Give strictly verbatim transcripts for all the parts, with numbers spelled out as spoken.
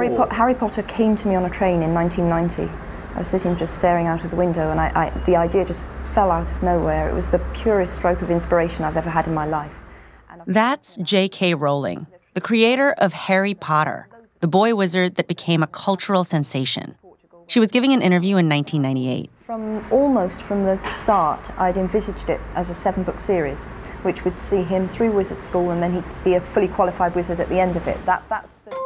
Harry, po- Harry Potter came to me on a train in nineteen ninety. I was sitting just staring out of the window, and I, I, the idea just fell out of nowhere. It was the purest stroke of inspiration I've ever had in my life. That's J K Rowling, the creator of Harry Potter, the boy wizard that became a cultural sensation. She was giving an interview in nineteen ninety-eight. From almost from the start, I'd envisaged it as a seven-book series, which would see him through wizard school, and then he'd be a fully qualified wizard at the end of it. That, that's the...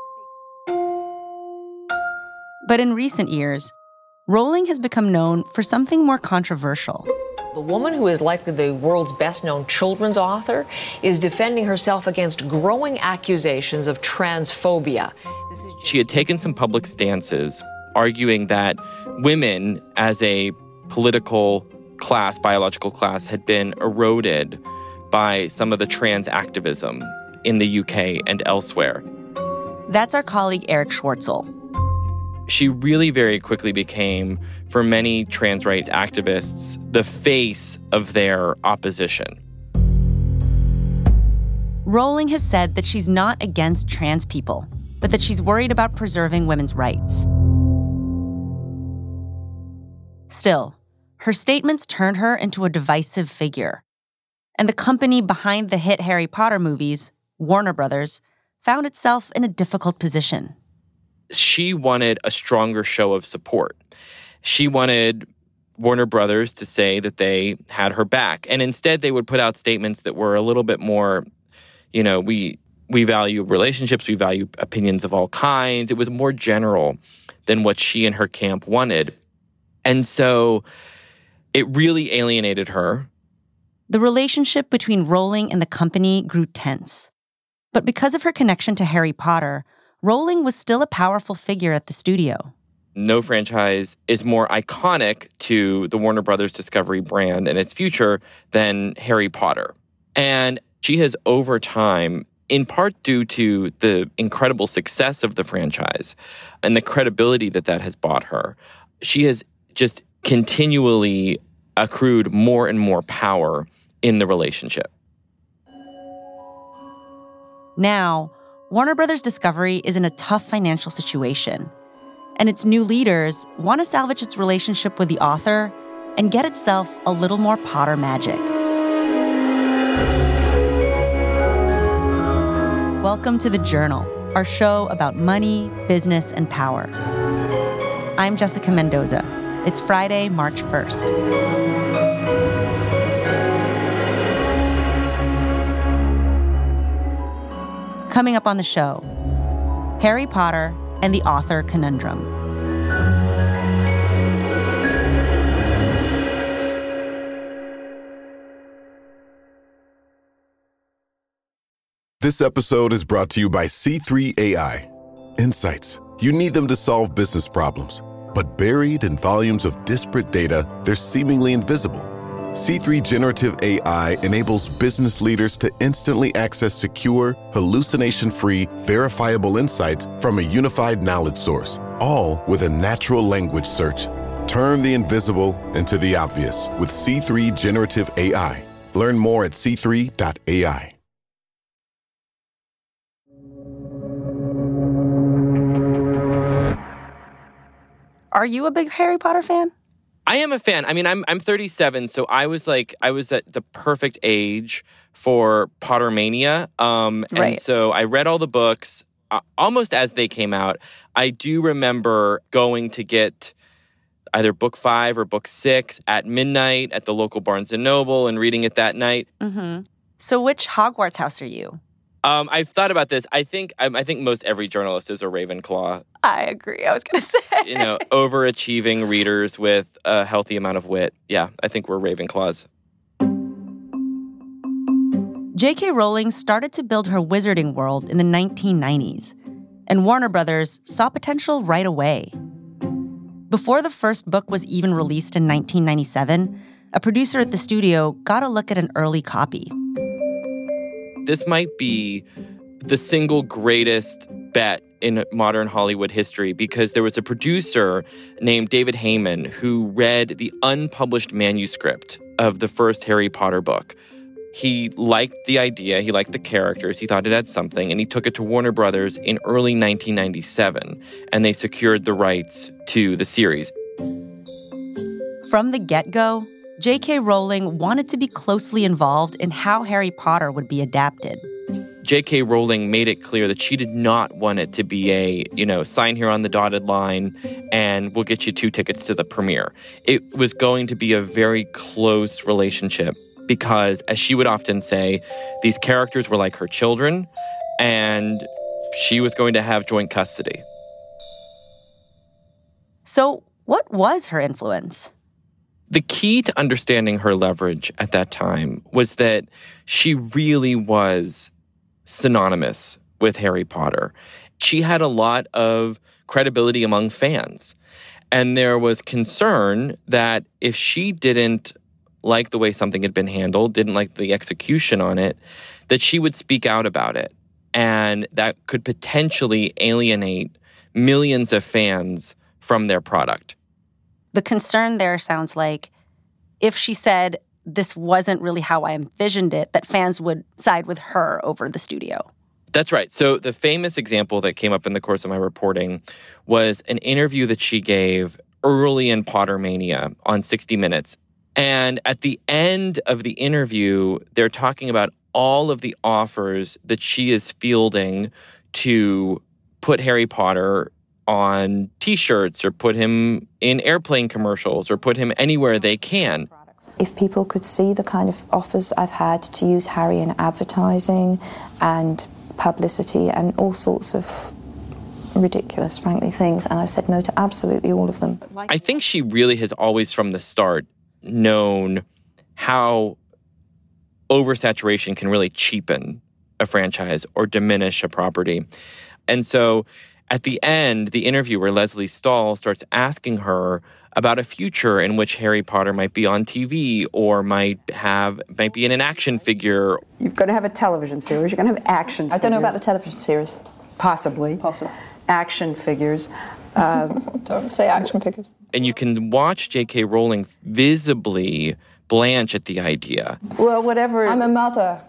But in recent years, Rowling has become known for something more controversial. The woman who is likely the world's best-known children's author is defending herself against growing accusations of transphobia. This is... She had taken some public stances, arguing that women as a political class, biological class, had been eroded by some of the trans activism in the U K and elsewhere. That's our colleague Eric Schwartzel. She really very quickly became, for many trans rights activists, the face of their opposition. Rowling has said that she's not against trans people, but that she's worried about preserving women's rights. Still, her statements turned her into a divisive figure. And the company behind the hit Harry Potter movies, Warner Brothers, found itself in a difficult position. She wanted a stronger show of support. She wanted Warner Brothers to say that they had her back. And instead, they would put out statements that were a little bit more, you know, we we value relationships, we value opinions of all kinds. It was more general than what she and her camp wanted. And so it really alienated her. The relationship between Rowling and the company grew tense. But because of her connection to Harry Potter, Rowling was still a powerful figure at the studio. No franchise is more iconic to the Warner Brothers Discovery brand and its future than Harry Potter. And she has, over time, in part due to the incredible success of the franchise and the credibility that that has bought her, she has just continually accrued more and more power in the relationship. Now, Warner Brothers Discovery is in a tough financial situation, and its new leaders want to salvage its relationship with the author and get itself a little more Potter magic. Welcome to The Journal, our show about money, business, and power. I'm Jessica Mendoza. It's Friday, March first. Coming up on the show, Harry Potter and the author conundrum. This episode is brought to you by C three A I. Insights. You need them to solve business problems. But buried in volumes of disparate data, they're seemingly invisible. C three Generative A I enables business leaders to instantly access secure, hallucination-free, verifiable insights from a unified knowledge source, all with a natural language search. Turn the invisible into the obvious with C three Generative A I. Learn more at c three dot a i. Are you a big Harry Potter fan? I am a fan. I mean, I'm I'm thirty-seven, so I was like, I was at the perfect age for Pottermania. Um, right. And so I read all the books uh, almost as they came out. I do remember going to get either book five or book six at midnight at the local Barnes and Noble and reading it that night. Mm-hmm. So which Hogwarts house are you? Um, I've thought about this. I think I, I think most every journalist is a Ravenclaw. I agree. I was going to say. You know, overachieving readers with a healthy amount of wit. Yeah, I think we're Ravenclaws. J K Rowling started to build her wizarding world in the nineteen nineties, and Warner Brothers saw potential right away. Before the first book was even released in nineteen ninety-seven, a producer at the studio got a look at an early copy. This might be the single greatest bet in modern Hollywood history because there was a producer named David Heyman who read the unpublished manuscript of the first Harry Potter book. he liked the idea, he liked the characters, he thought it had something, and he took it to Warner Brothers in early nineteen ninety-seven, and they secured the rights to the series. From the get-go, J K. Rowling wanted to be closely involved in how Harry Potter would be adapted. J K. Rowling made it clear that she did not want it to be a, you know, sign here on the dotted line and we'll get you two tickets to the premiere. It was going to be a very close relationship because, as she would often say, these characters were like her children and she was going to have joint custody. So what was her influence? The key to understanding her leverage at that time was that she really was synonymous with Harry Potter. She had a lot of credibility among fans. And there was concern that if she didn't like the way something had been handled, didn't like the execution on it, that she would speak out about it. And that could potentially alienate millions of fans from their product. The concern there sounds like if she said, this wasn't really how I envisioned it, that fans would side with her over the studio. That's right. So the famous example that came up in the course of my reporting was an interview that she gave early in Pottermania on sixty minutes. And at the end of the interview, they're talking about all of the offers that she is fielding to put Harry Potter on T-shirts or put him in airplane commercials or put him anywhere they can. If people could see the kind of offers I've had to use Harry in advertising and publicity and all sorts of ridiculous, frankly, things, and I've said no to absolutely all of them. I think she really has always from the start known how oversaturation can really cheapen a franchise or diminish a property. And so at the end, the interview where Leslie Stahl starts asking her about a future in which Harry Potter might be on T V or might have might be in an action figure. You're going to have a television series. You're going to have action figures. I don't know about the television series. Possibly. Possibly. Action figures. Uh, don't say action figures. And you can watch J K. Rowling visibly blanch at the idea. Well, whatever. I'm a mother.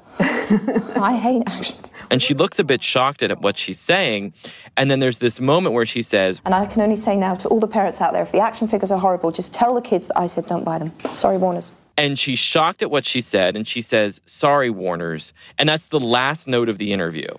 I hate action figures. And she looks a bit shocked at what she's saying. And then there's this moment where she says... And I can only say now to all the parents out there, if the action figures are horrible, just tell the kids that I said don't buy them. Sorry, Warners. And she's shocked at what she said, and she says, sorry, Warners. And that's the last note of the interview.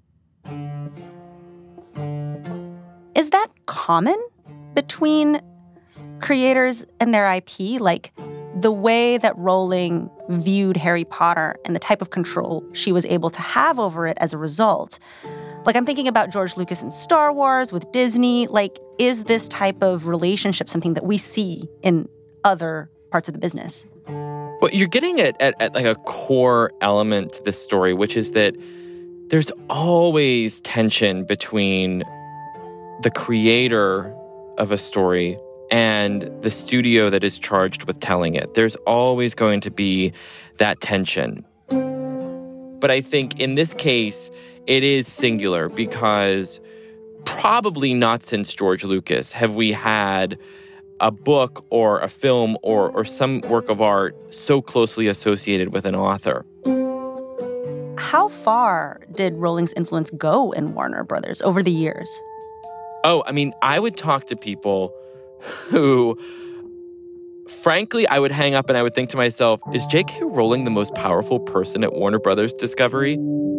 Is that common between creators and their I P? Like, the way that Rowling viewed Harry Potter and the type of control she was able to have over it as a result. Like, I'm thinking about George Lucas and Star Wars with Disney. Like, is this type of relationship something that we see in other parts of the business? Well, you're getting at, at, at like a core element to this story, which is that there's always tension between the creator of a story and the studio that is charged with telling it. There's always going to be that tension. But I think in this case, it is singular because probably not since George Lucas have we had a book or a film or, or some work of art so closely associated with an author. How far did Rowling's influence go in Warner Brothers over the years? Oh, I mean, I would talk to people who, frankly, I would hang up and I would think to myself, is J K. Rowling the most powerful person at Warner Brothers Discovery?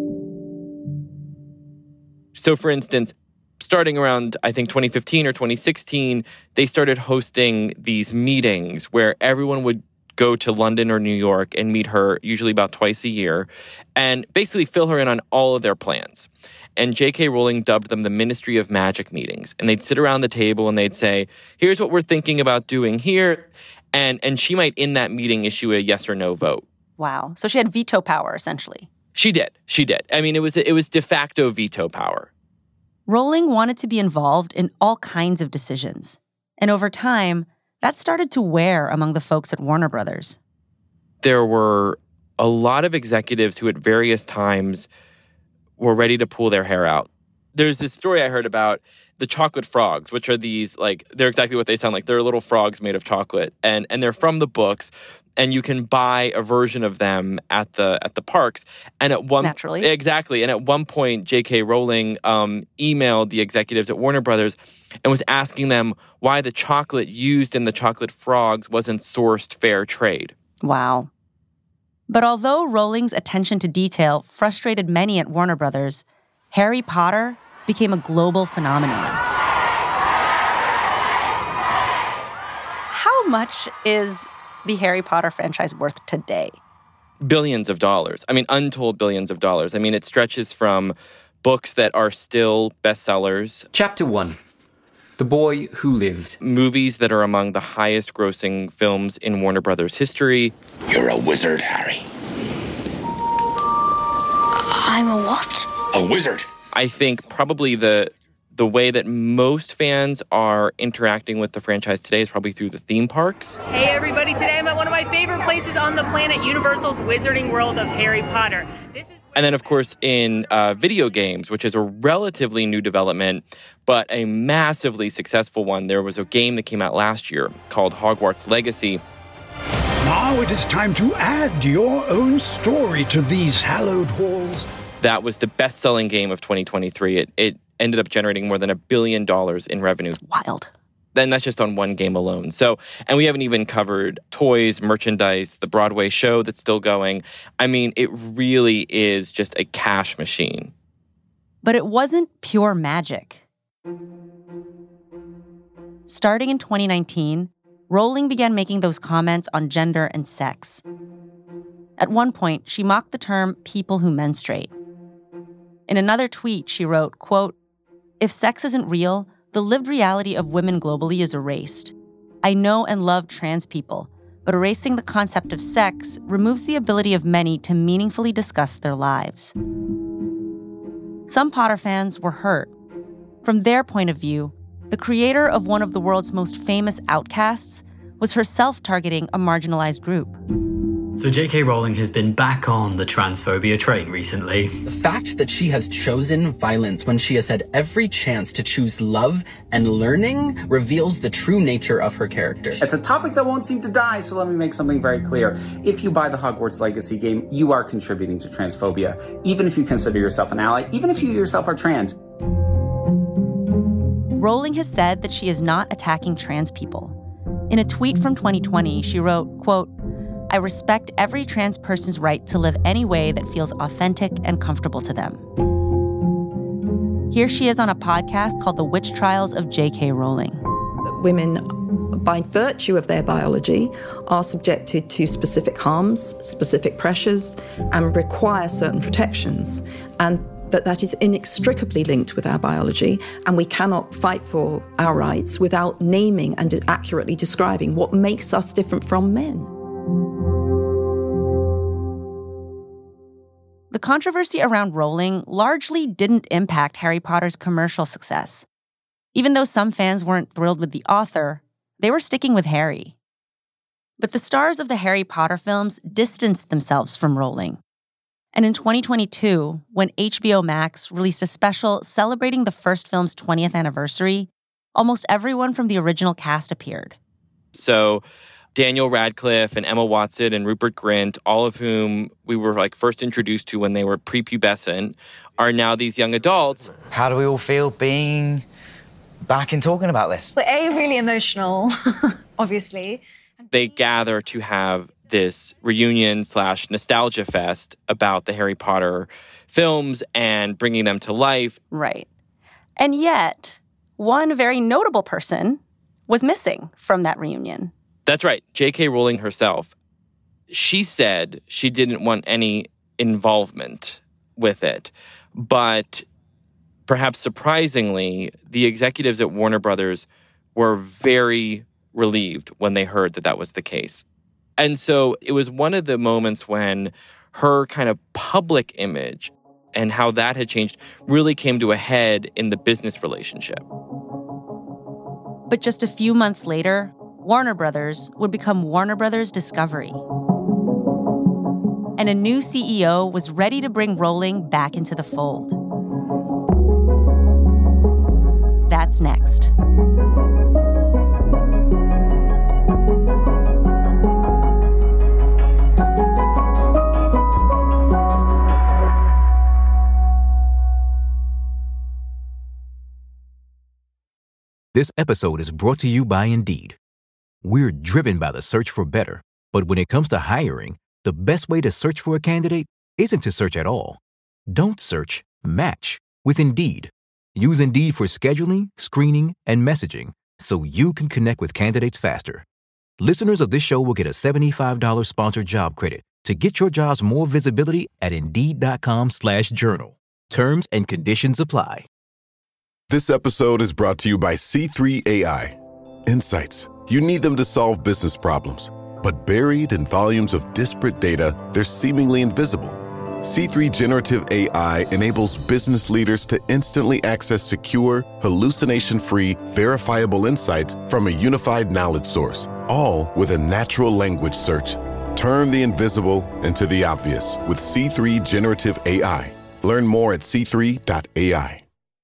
So, for instance, starting around, I think, twenty fifteen or twenty sixteen, they started hosting these meetings where everyone would go to London or New York and meet her, usually about twice a year, and basically fill her in on all of their plans. And J K. Rowling dubbed them the Ministry of Magic meetings. And they'd sit around the table and they'd say, here's what we're thinking about doing here. And and she might, in that meeting, issue a yes or no vote. Wow. So she had veto power, essentially. She did. She did. I mean, it was it was de facto veto power. Rowling wanted to be involved in all kinds of decisions. And over time, that started to wear among the folks at Warner Brothers. There were a lot of executives who at various times were ready to pull their hair out. There's this story I heard about the chocolate frogs, which are these, like, they're exactly what they sound like. They're little frogs made of chocolate. And and they're from the books. and you can buy a version of them at the at the parks. And at one Naturally. Exactly. And at one point, J K. Rowling um, emailed the executives at Warner Brothers and was asking them why the chocolate used in the chocolate frogs wasn't sourced fair trade. Wow. But although Rowling's attention to detail frustrated many at Warner Brothers, Harry Potter became a global phenomenon. How much is the Harry Potter franchise worth today? Billions of dollars. I mean, untold billions of dollars. I mean, it stretches from books that are still bestsellers. Chapter one. The Boy Who Lived. Movies that are among the highest grossing films in Warner Brothers history. You're a wizard, Harry. I'm a what? A wizard. I think probably the the way that most fans are interacting with the franchise today is probably through the theme parks. Hey everybody, today I'm at one of my favorite places on the planet, Universal's Wizarding World of Harry Potter. This is And then, of course, in uh, video games, which is a relatively new development, but a massively successful one. There was a game that came out last year called Hogwarts Legacy. Now it is time to add your own story to these hallowed halls. That was the best-selling game of twenty twenty-three. It, it ended up generating more than a billion dollars in revenue. Wild. Then that's just on one game alone. So, and we haven't even covered toys, merchandise, the Broadway show that's still going. I mean, it really is just a cash machine. But it wasn't pure magic. Starting in twenty nineteen, Rowling began making those comments on gender and sex. At one point, she mocked the term people who menstruate. In another tweet, she wrote, quote, "If sex isn't real, the lived reality of women globally is erased. I know and love trans people, but erasing the concept of sex removes the ability of many to meaningfully discuss their lives." Some Potter fans were hurt. From their point of view, the creator of one of the world's most famous outcasts was herself targeting a marginalized group. So J K. Rowling has been back on the transphobia train recently. The fact that she has chosen violence when she has had every chance to choose love and learning reveals the true nature of her character. It's a topic that won't seem to die, so let me make something very clear. If you buy the Hogwarts Legacy game, you are contributing to transphobia, even if you consider yourself an ally, even if you yourself are trans. Rowling has said that she is not attacking trans people. In a tweet from twenty twenty, she wrote, quote, "I respect every trans person's right to live any way that feels authentic and comfortable to them." Here she is on a podcast called The Witch Trials of J K. Rowling. Women, by virtue of their biology, are subjected to specific harms, specific pressures, and require certain protections. And that that is inextricably linked with our biology, and we cannot fight for our rights without naming and accurately describing what makes us different from men. The controversy around Rowling largely didn't impact Harry Potter's commercial success. Even though some fans weren't thrilled with the author, they were sticking with Harry. But the stars of the Harry Potter films distanced themselves from Rowling. And in twenty twenty-two, when H B O Max released a special celebrating the first film's twentieth anniversary, almost everyone from the original cast appeared. So Daniel Radcliffe and Emma Watson and Rupert Grint, all of whom we were like first introduced to when they were prepubescent, are now these young adults. How do we all feel being back and talking about this? We're A, really emotional, obviously. They gather to have this reunion slash nostalgia fest about the Harry Potter films and bringing them to life. Right. And yet, one very notable person was missing from that reunion. That's right. J K. Rowling herself. She said she didn't want any involvement with it. But perhaps surprisingly, the executives at Warner Brothers were very relieved when they heard that that was the case. And so it was one of the moments when her kind of public image and how that had changed really came to a head in the business relationship. But just a few months later, Warner Brothers would become Warner Brothers Discovery. And a new C E O was ready to bring Rowling back into the fold. That's next. This episode is brought to you by Indeed. We're driven by the search for better, but when it comes to hiring, the best way to search for a candidate isn't to search at all. Don't search, match with Indeed. Use Indeed for scheduling, screening, and messaging so you can connect with candidates faster. Listeners of this show will get a seventy-five dollars sponsored job credit to get your jobs more visibility at Indeed.com slash journal. Terms and conditions apply. This episode is brought to you by C three A I. Insights. You need them to solve business problems, but buried in volumes of disparate data, they're seemingly invisible. C three Generative A I enables business leaders to instantly access secure, hallucination-free, verifiable insights from a unified knowledge source, all with a natural language search. Turn the invisible into the obvious with C three Generative A I. Learn more at c three dot a i.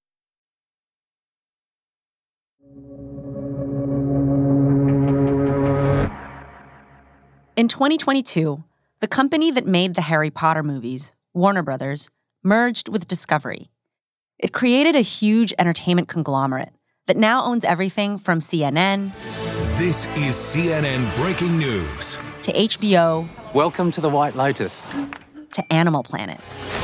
In twenty twenty-two, the company that made the Harry Potter movies, Warner Brothers, merged with Discovery. It created a huge entertainment conglomerate that now owns everything from C N N. This is C N N Breaking News. To H B O. Welcome to the White Lotus. To Animal Planet.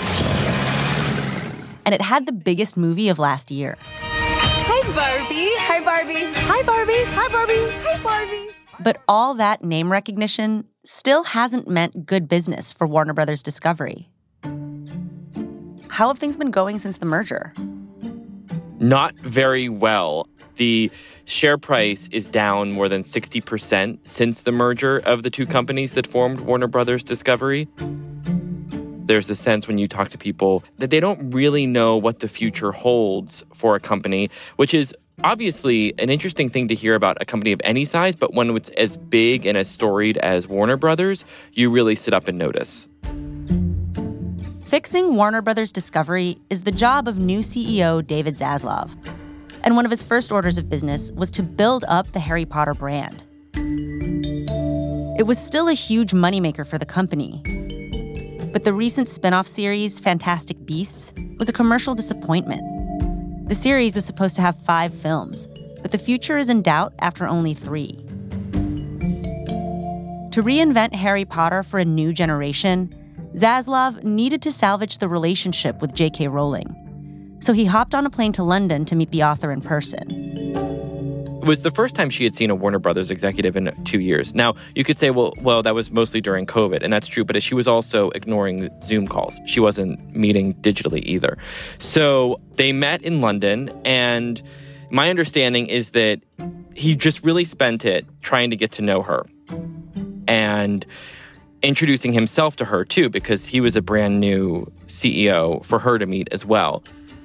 And it had the biggest movie of last year. Hey, Barbie. Hi, Barbie. Hi, Barbie. Hi, Barbie. Hi, Barbie. But all that name recognition still hasn't meant good business for Warner Brothers Discovery. How have things been going since the merger? Not very well. The share price is down more than sixty percent since the merger of the two companies that formed Warner Brothers Discovery. There's a sense when you talk to people that they don't really know what the future holds for a company, which is obviously an interesting thing to hear about a company of any size, but when it's as big and as storied as Warner Brothers, you really sit up and notice. Fixing Warner Brothers Discovery is the job of new C E O David Zaslav. And one of his first orders of business was to build up the Harry Potter brand. It was still a huge moneymaker for the company. But the recent spin-off series, Fantastic Beasts, was a commercial disappointment. The series was supposed to have five films, but the future is in doubt after only three. To reinvent Harry Potter for a new generation, Zaslav needed to salvage the relationship with J K Rowling. So he hopped on a plane to London to meet the author in person. It was the first time she had seen a Warner Brothers executive in two years. Now, you could say, well, well, that was mostly during COVID, and that's true, but she was also ignoring Zoom calls. She wasn't meeting digitally either. So they met in London, and my understanding is that he just really spent it trying to get to know her and introducing himself to her, too, because he was a brand new C E O for her to meet as well.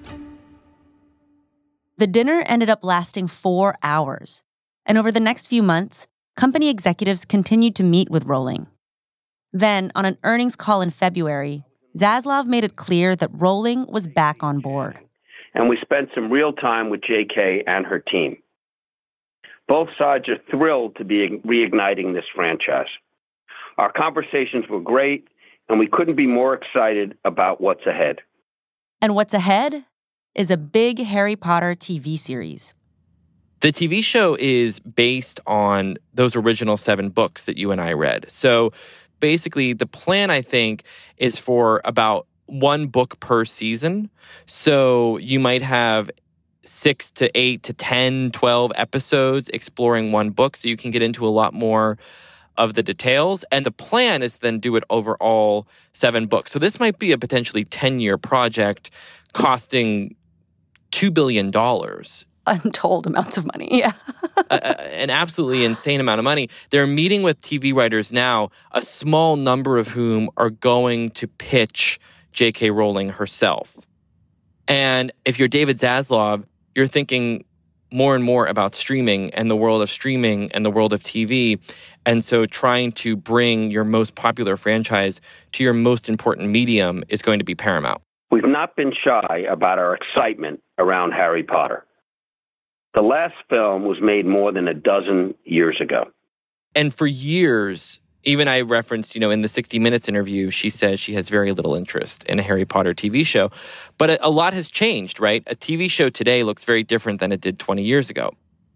The dinner ended up lasting four hours, and over the next few months, company executives continued to meet with Rowling. Then, on an earnings call in February, Zaslav made it clear that Rowling was back on board. And we spent some real time with J K and her team. Both sides are thrilled to be reigniting this franchise. Our conversations were great, and we couldn't be more excited about what's ahead. And what's ahead is a big Harry Potter T V series. The T V show is based on those original seven books that you and I read. So basically, the plan, I think, is for about one book per season. So you might have six to eight to ten, twelve episodes exploring one book, so you can get into a lot more of the details. And the plan is then do it over all seven books. So this might be a potentially ten-year project costing two billion dollars. Untold amounts of money, yeah. a, a, an absolutely insane amount of money. They're meeting with T V writers now, a small number of whom are going to pitch J K Rowling herself. And if you're David Zaslav, you're thinking more and more about streaming and the world of streaming and the world of T V. And so trying to bring your most popular franchise to your most important medium is going to be paramount. We've not been shy about our excitement around Harry Potter. The last film was made more than a dozen years ago. And for years, even I referenced, you know, in the sixty minutes interview, she says she has very little interest in a Harry Potter T V show. But a, a lot has changed, right? A T V show today looks very different than it did twenty years ago.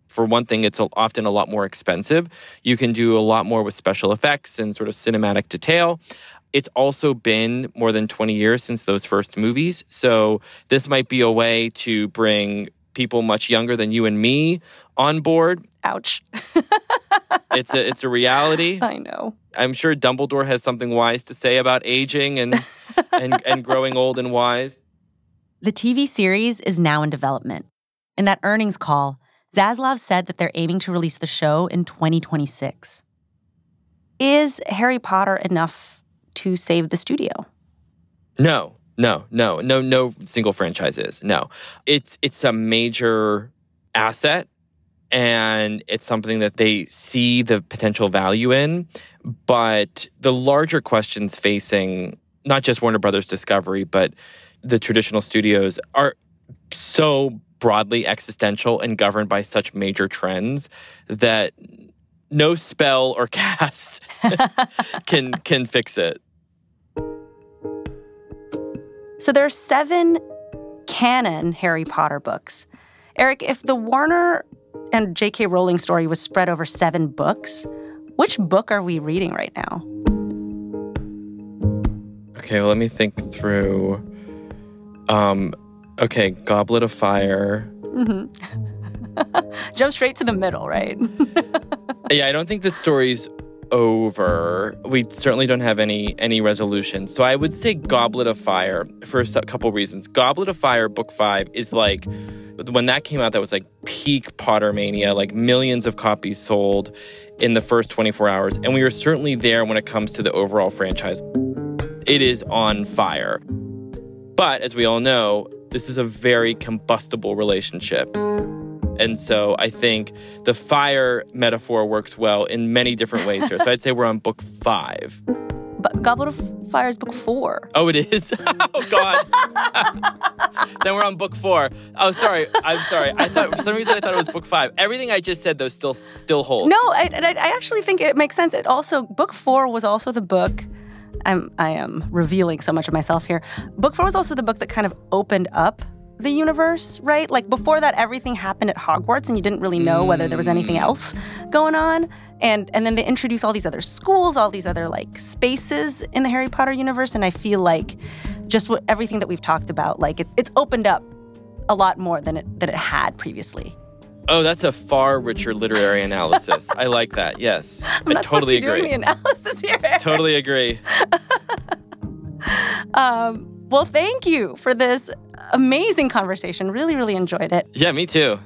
For one thing, it's often a lot more expensive. You can do a lot more with special effects and sort of cinematic detail. It's also been more than twenty years since those first movies. So this might be a way to bring people much younger than you and me on board. Ouch. It's a it's a reality. I know. I'm sure Dumbledore has something wise to say about aging and and, and growing old and wise. The T V series is now in development. In that earnings call, Zaslav said that they're aiming to release the show in twenty twenty-six. Is Harry Potter enough to save the studio? No, no, no, no, no single franchise is. No. It's it's a major asset, and it's something that they see the potential value in. But the larger questions facing not just Warner Brothers Discovery, but the traditional studios are so broadly existential and governed by such major trends that no spell or cast can can fix it. So there are seven canon Harry Potter books. Eric, if the Warner and J K Rowling story was spread over seven books, which book are we reading right now? Okay, well, let me think through. Um, okay, Goblet of Fire. Mm-hmm. Jump straight to the middle, right? Yeah, I don't think the story's over. We certainly don't have any any resolution. So I would say Goblet of Fire for a couple reasons. Goblet of Fire, book five, is like, when that came out, that was like peak Pottermania, like millions of copies sold in the first twenty-four hours. And we are certainly there when it comes to the overall franchise. It is on fire. But as we all know, this is a very combustible relationship. And so I think the fire metaphor works well in many different ways here. So I'd say we're on book five. But Goblet of Fire is book four. Oh, it is? Oh, God. Then we're on book four. Oh, sorry. I'm sorry. I thought for some reason I thought it was book five. Everything I just said, though, still still holds. No, I, I, I actually think it makes sense. It also, book four was also the book. I'm, I am revealing so much of myself here. Book four was also the book that kind of opened up the universe, right? Like before that, everything happened at Hogwarts and you didn't really know whether there was anything else going on. And and then they introduce all these other schools, all these other like spaces in the Harry Potter universe. And I feel like just what everything that we've talked about, like it, it's opened up a lot more than it than it had previously. Oh, that's a far richer literary analysis. I like that. Yes, I'm not I totally supposed to be agree. Doing the analysis here. Totally agree. um, well, thank you for this amazing conversation. Really, really enjoyed it. Yeah, me too.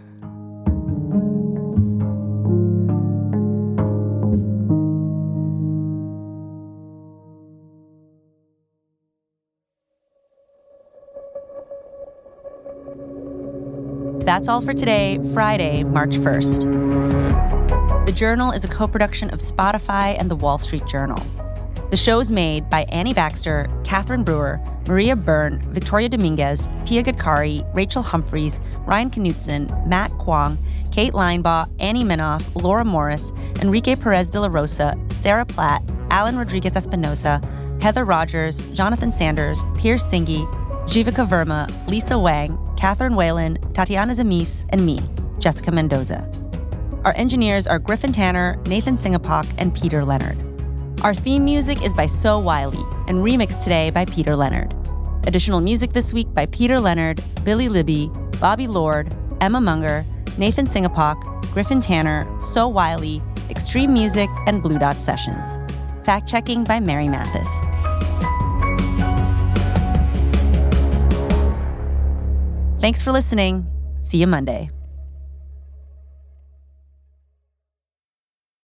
That's all for today, Friday, March first. The Journal is a co-production of Spotify and The Wall Street Journal. The show is made by Annie Baxter, Catherine Brewer, Maria Byrne, Victoria Dominguez, Pia Gadkari, Rachel Humphreys, Ryan Knutson, Matt Kwong, Kate Linebaugh, Annie Minoff, Laura Morris, Enrique Perez de la Rosa, Sarah Platt, Alan Rodriguez Espinosa, Heather Rogers, Jonathan Sanders, Pierce Singhi, Jivika Verma, Lisa Wang, Catherine Whalen, Tatiana Zamis, and me, Jessica Mendoza. Our engineers are Griffin Tanner, Nathan Singapok, and Peter Leonard. Our theme music is by So Wiley and remixed today by Peter Leonard. Additional music this week by Peter Leonard, Billy Libby, Bobby Lord, Emma Munger, Nathan Singapok, Griffin Tanner, So Wiley, Extreme Music, and Blue Dot Sessions. Fact-checking by Mary Mathis. Thanks for listening. See you Monday.